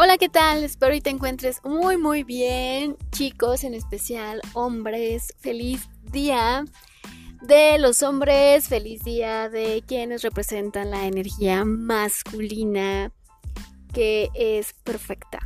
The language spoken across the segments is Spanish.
Hola, ¿qué tal? Espero y te encuentres muy bien, chicos, en especial hombres. Feliz día de los hombres, feliz día de quienes representan la energía masculina que es perfecta.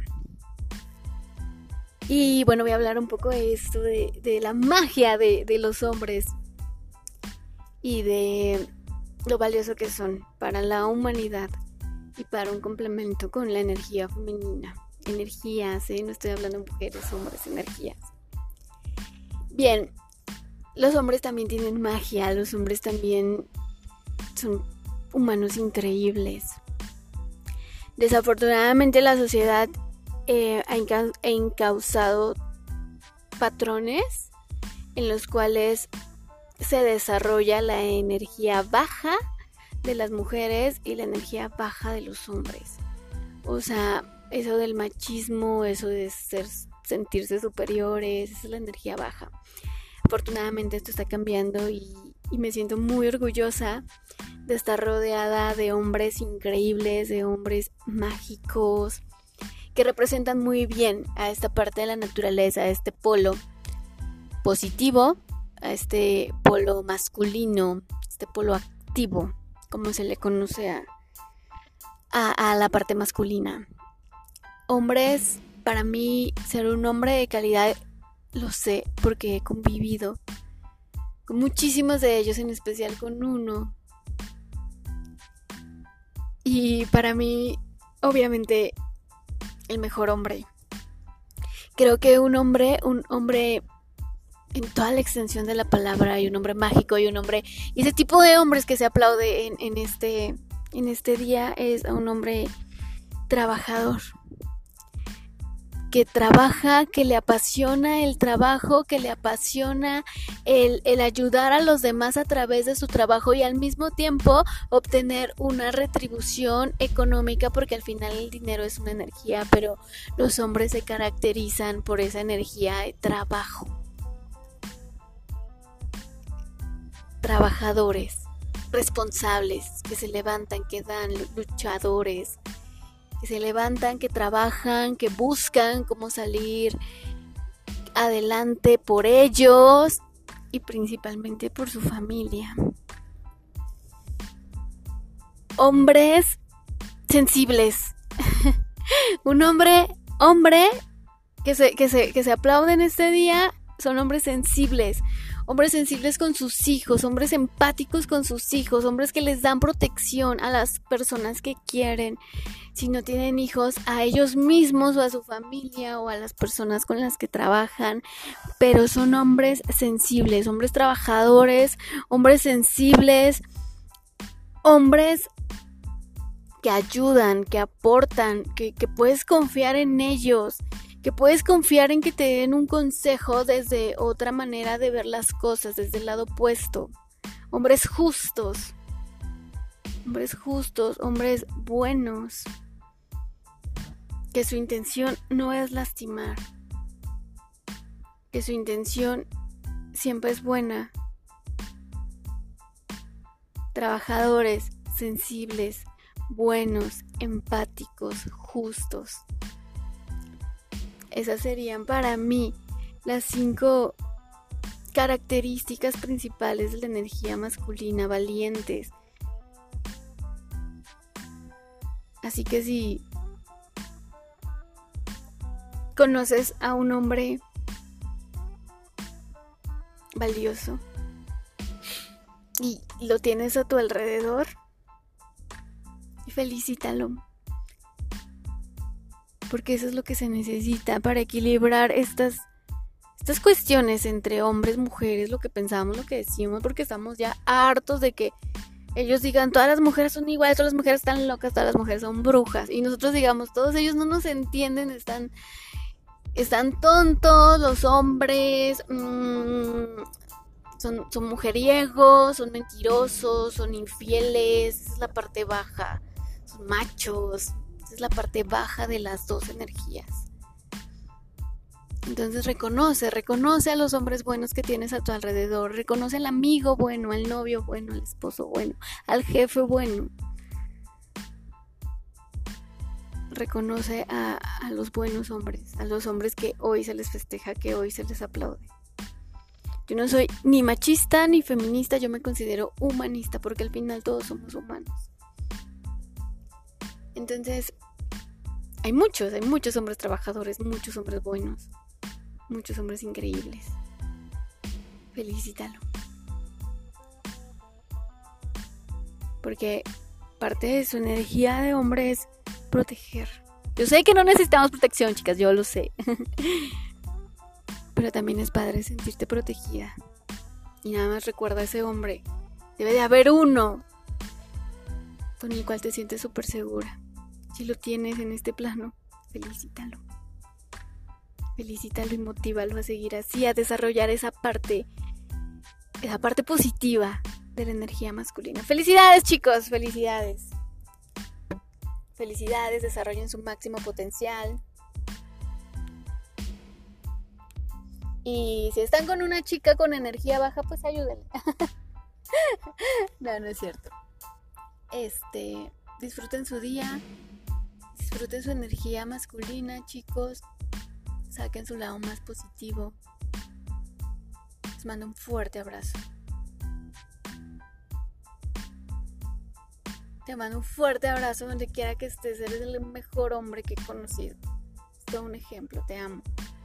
Y bueno, voy a hablar un poco de esto, de la magia de los hombres y de lo valioso que son para la humanidad. Y para un complemento con la energía femenina. Energías, no estoy hablando de mujeres, hombres, energías. Bien, los hombres también tienen magia, los hombres también son humanos increíbles. Desafortunadamente la sociedad ha encauzado patrones en los cuales se desarrolla la energía baja de las mujeres y la energía baja de los hombres. O sea, eso del machismo, eso de sentirse superiores, esa es la energía baja. Afortunadamente esto está cambiando y me siento muy orgullosa de estar rodeada de hombres increíbles, de hombres mágicos, que representan muy bien a esta parte de la naturaleza, a este polo positivo, a este polo masculino, este polo activo, como se le conoce a la parte masculina. Hombres, para mí, ser un hombre de calidad, lo sé porque he convivido con muchísimos de ellos, en especial con uno. Y para mí, obviamente, el mejor hombre. Creo que un hombre en toda la extensión de la palabra, y un hombre mágico, y un hombre, y ese tipo de hombres que se aplaude en este día, es un hombre trabajador, que trabaja, que le apasiona el trabajo, que le apasiona el ayudar a los demás a través de su trabajo y al mismo tiempo obtener una retribución económica, porque al final el dinero es una energía, pero los hombres se caracterizan por esa energía de trabajo. Trabajadores, responsables, que se levantan, que dan, luchadores, que se levantan, que trabajan, que buscan cómo salir adelante por ellos y principalmente por su familia. Hombres sensibles. Un hombre que se aplauden este día son hombres sensibles. Hombres sensibles con sus hijos, hombres empáticos con sus hijos, hombres que les dan protección a las personas que quieren, si no tienen hijos, a ellos mismos o a su familia o a las personas con las que trabajan, pero son hombres sensibles, hombres trabajadores, hombres sensibles, hombres que ayudan, que aportan, que puedes confiar en ellos, que puedes confiar en que te den un consejo desde otra manera de ver las cosas, desde el lado opuesto. Hombres justos, hombres buenos, que su intención no es lastimar, que su intención siempre es buena. Trabajadores, sensibles, buenos, empáticos, justos. Esas serían para mí las 5 características principales de la energía masculina, valientes. Así que si conoces a un hombre valioso y lo tienes a tu alrededor, felicítalo. Porque eso es lo que se necesita para equilibrar estas cuestiones entre hombres, mujeres, lo que pensamos, lo que decimos, porque estamos ya hartos de que ellos digan todas las mujeres son iguales, todas las mujeres están locas, todas las mujeres son brujas, y nosotros digamos todos ellos no nos entienden, están tontos, los hombres son mujeriegos, son mentirosos, son infieles, esa es la parte baja, son machos. Es la parte baja de las dos energías. Entonces reconoce a los hombres buenos que tienes a tu alrededor, reconoce al amigo bueno, al novio bueno, al esposo bueno, al jefe bueno. reconoce a los buenos hombres, a los hombres que hoy se les festeja, que hoy se les aplaude. Yo no soy ni machista ni feminista, yo me considero humanista porque al final todos somos humanos. Entonces, hay muchos hombres trabajadores, muchos hombres buenos, muchos hombres increíbles. Felicítalo. Porque parte de su energía de hombre es proteger. Yo sé que no necesitamos protección, chicas, yo lo sé. Pero también es padre sentirte protegida. Y nada más recuerda a ese hombre. Debe de haber uno con el cual te sientes súper segura. Si lo tienes en este plano, felicítalo. Felicítalo y motívalo a seguir así, a desarrollar esa parte positiva de la energía masculina. ¡Felicidades, chicos! ¡Felicidades! Felicidades, desarrollen su máximo potencial. Y si están con una chica con energía baja, pues ayúdenle. No es cierto. Disfruten su día. Disfruten su energía masculina, chicos. Saquen su lado más positivo. Les mando un fuerte abrazo. Te mando un fuerte abrazo donde quiera que estés. Eres el mejor hombre que he conocido. Es todo un ejemplo. Te amo.